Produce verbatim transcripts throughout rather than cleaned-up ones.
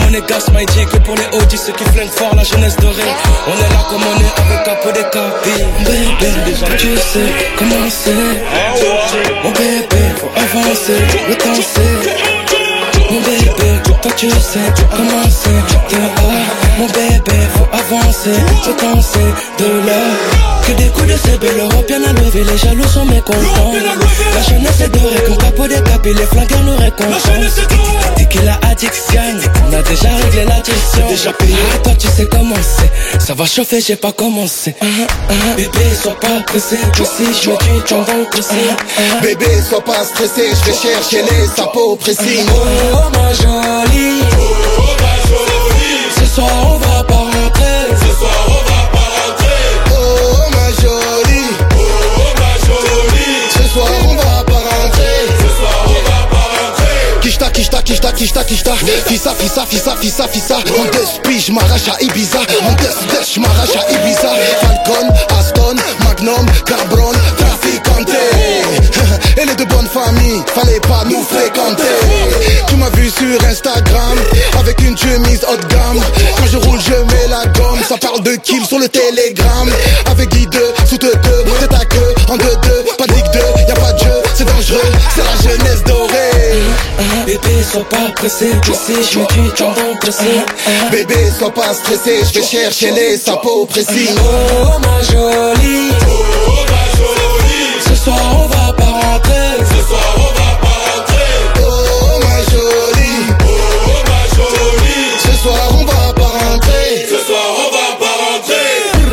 money, gas my G. Que pour les O G, ceux qui flinguent fort la jeunesse dorée. On est là comme on est avec capo des capis. Bébé, toi tu sais comment c'est. Mon bébé, faut avancer, le temps c'est. Mon bébé, toi tu sais comment c'est. Mon bébé, faut avancer, le temps c'est de là. Que des coups de C B, l'Europe y'en a levé, les jaloux sont mécontents. La jeunesse est dorée, qu'on capo des capis, les flingueurs nous récompensent. Dès qu'il a addiction, on a déjà réglé l'addiction. Déjà payé, ah, toi tu sais comment c'est. Ça va chauffer, j'ai pas commencé. uh -huh, uh -huh. Bébé, sois pas pressé, que si je me tue, tu en vas que c'est. Bébé, sois pas stressé, je vais chercher les sapos précis. Oh, oh ma jolie, oh, oh ma jolie. Ce soir on va pas rentrer, ce soir on va pas rentrer. Oh ma jolie, oh, oh ma jolie. Ce soir on va pas rentrer, ce soir on va pas rentrer. Kishta, kishta, kishta, kishta, kishta. Fissa, fissa, fissa, fissa, fissa. En deux spies, j'm'arrache à Ibiza. En deux deux, j'm'arrache à Ibiza. Falcon, Aston, Magnum, Cabron, Traficante. Elle est de bonne famille, fallait pas nous fréquenter. Tu m'as vu sur Instagram, avec une chemise haut de gamme. Quand je roule, je mets la gomme. Ça parle de kill sur le télégramme. Avec guide, sous te deux, c'est ta queue. En deux deux, pas de ligue deux, y'a pas de jeu, c'est dangereux, c'est la jeunesse dorée. uh -huh. Bébé, sois pas pressé, que si je me tue, tu en vas pressé. uh -huh. Bébé, sois pas stressé, je vais chercher les sapos précis. Oh ma jolie, oh, oh ma jolie. Ce soir on va pas rentrer, ce soir on va pas rentrer. Oh ma jolie, oh, oh ma jolie. ce soir on va pas rentrer, ce soir on va pas rentrer.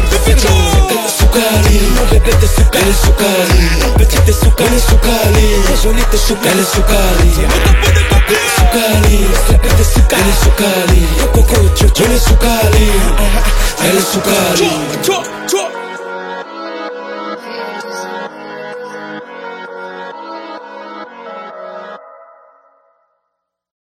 Soukali, mon bébé t'es soukali, elle est soukali. Petite t'es soukali, soukali. Jolie t'es soukali, elle est soukali. Soukali, t'es soukali, elle est soukali. Coco, tu es soukali, elle est soukali.